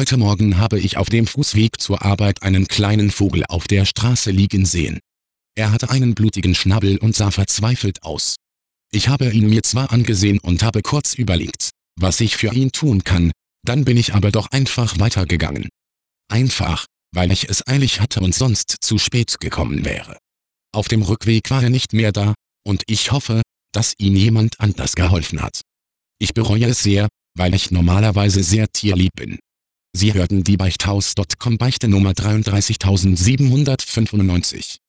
Heute Morgen habe ich auf dem Fußweg zur Arbeit einen kleinen Vogel auf der Straße liegen sehen. Er hatte einen blutigen Schnabel und sah verzweifelt aus. Ich habe ihn mir zwar angesehen und habe kurz überlegt, was ich für ihn tun kann, dann bin ich aber doch einfach weitergegangen. Einfach, weil ich es eilig hatte und sonst zu spät gekommen wäre. Auf dem Rückweg war er nicht mehr da, und ich hoffe, dass ihm jemand anders geholfen hat. Ich bereue es sehr, weil ich normalerweise sehr tierlieb bin. Sie hörten die Beichthaus.com Beichte Nummer 33795.